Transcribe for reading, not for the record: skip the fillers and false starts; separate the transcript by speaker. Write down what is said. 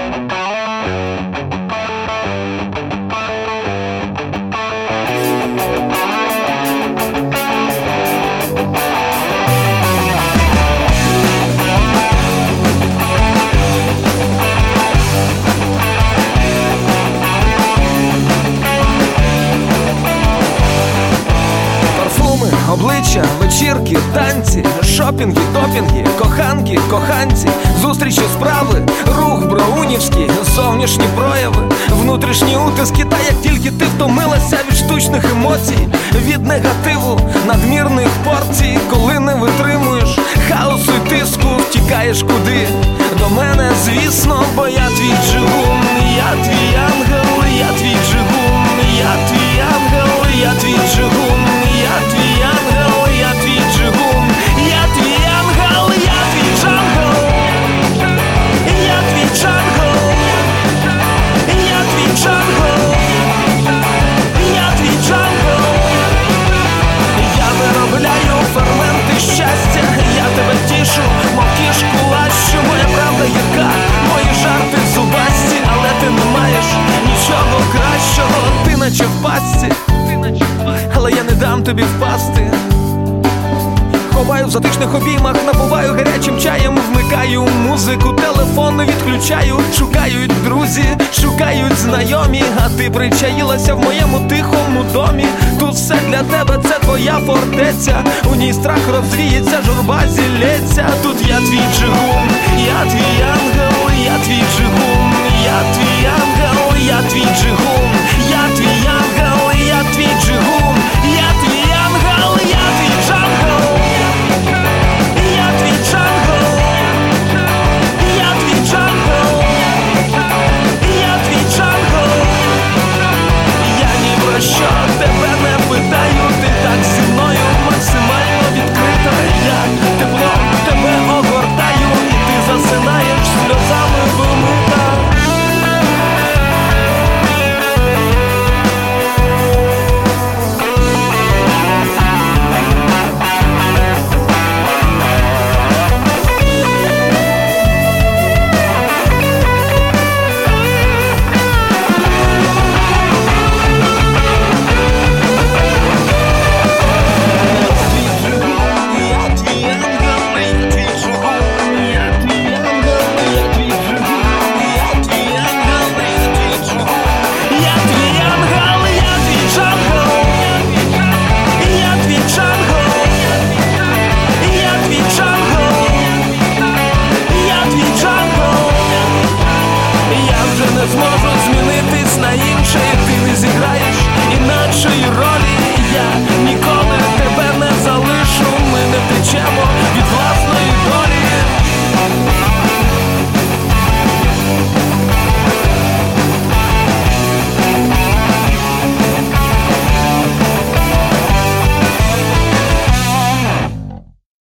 Speaker 1: Обличчя, вечірки, танці, шопінги, допінги, коханки, коханці, зустрічі, справи, рух браунівський, зовнішні прояви, внутрішні утиски. Та як тільки ти втомилася від штучних емоцій, від негативу, надмірних порцій, коли не витримуєш хаосу й тиску, втікаєш куди? До мене, звісно, бо я твій джигун, я твій ангел, я твій джигун, я твій ангел, я твій джигун, я твій ангел, я твій джигун, я твій ангел, я твій джангл, я твій джангл, я твій джангл, я твій джангл. Я виробляю ферменти щастя, я тебе тішу, мов кішку лащу. Моя правда гірка, мої жарти зубасті, але ти не маєш нічого кращого. Ти наче в пастці, але я не дам тобі впасти. Ховаю в затишних обіймах, напуваю гарячим чаєм, вмикаю музику, телефон відключаю. Шукають друзі, шукають знайомі, а ти причаїлася в моєму тихому домі. Тут все для тебе, це твоя фортеця, у ній страх розвіється, журба зілється. Тут я твій джигун, я твій ангел, я твій джигун, я твій ангел, я твій джигун, я твій ангел, я твій джигун, я твій ангел, я твій джангл, я твій джангл, я твій джангл, я твій джангл. Я ні про що тебе не питаю, ти так зі мною максимально відкрита. Я тепло тебе огортаю, і ти засинаєш сльозами вимита. Не зможу змінитись на інше, ти не зіграєш